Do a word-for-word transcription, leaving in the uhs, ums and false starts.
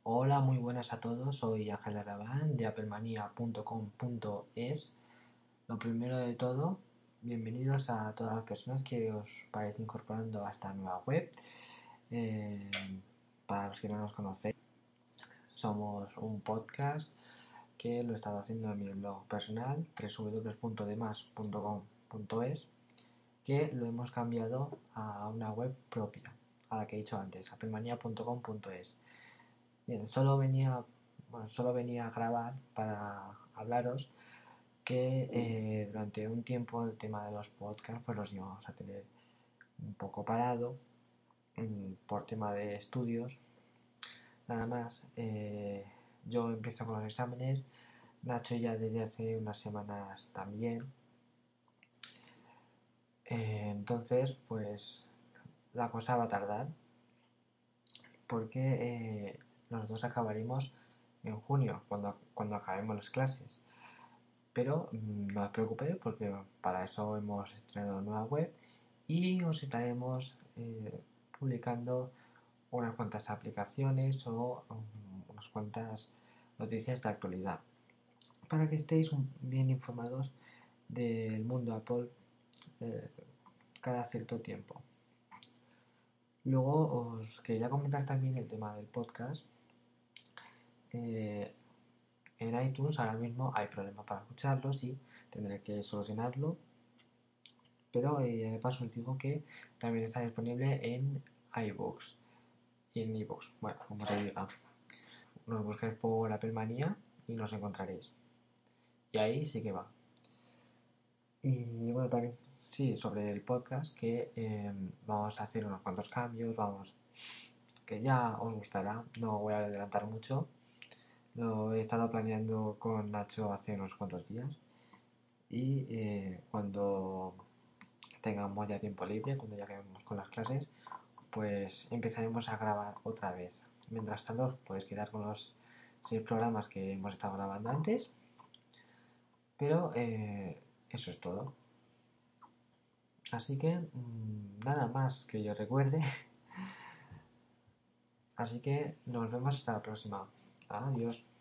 Hola, muy buenas a todos. Soy Ángel Arabán de applemania punto com punto es. Lo primero de todo, bienvenidos a todas las personas que os vais incorporando a esta nueva web. Eh, para los que no nos conocéis, somos un podcast que lo he estado haciendo en mi blog personal doble u doble u doble u punto demas punto com punto es, que lo hemos cambiado a una web propia, a la que he dicho antes, applemania punto com punto es. Bien, solo venía, bueno, solo venía a grabar para hablaros que eh, durante un tiempo el tema de los podcasts pues los íbamos a tener un poco parado mmm, por tema de estudios. Nada más, eh, yo empiezo con los exámenes, Nacho ya desde hace unas semanas también. Eh, entonces, pues la cosa va a tardar porque eh, los dos acabaremos en junio, cuando, cuando acabemos las clases. Pero mmm, no os preocupéis porque para eso hemos estrenado nueva web y os estaremos eh, publicando unas cuantas aplicaciones o um, unas cuantas noticias de actualidad para que estéis bien informados del mundo Apple eh, cada cierto tiempo. Luego os quería comentar también el tema del podcast. Eh, en iTunes ahora mismo hay problemas para escucharlo, sí, tendré que solucionarlo. Pero eh, de paso os digo que también está disponible en iVoox y en iVoox, bueno, como se diga. Nos busquéis por Applemania y nos encontraréis. Y ahí sí que va. Y bueno, también, sí, sobre el podcast, que eh, vamos a hacer unos cuantos cambios, vamos, que ya os gustará, no voy a adelantar mucho. Lo he estado planeando con Nacho hace unos cuantos días. Y eh, cuando tengamos ya tiempo libre, cuando ya acabemos con las clases, pues empezaremos a grabar otra vez. Mientras tanto, puedes quedar con los seis programas que hemos estado grabando antes. Pero eh, eso es todo. Así que mmm, nada más que yo recuerde. Así que nos vemos hasta la próxima. Adiós.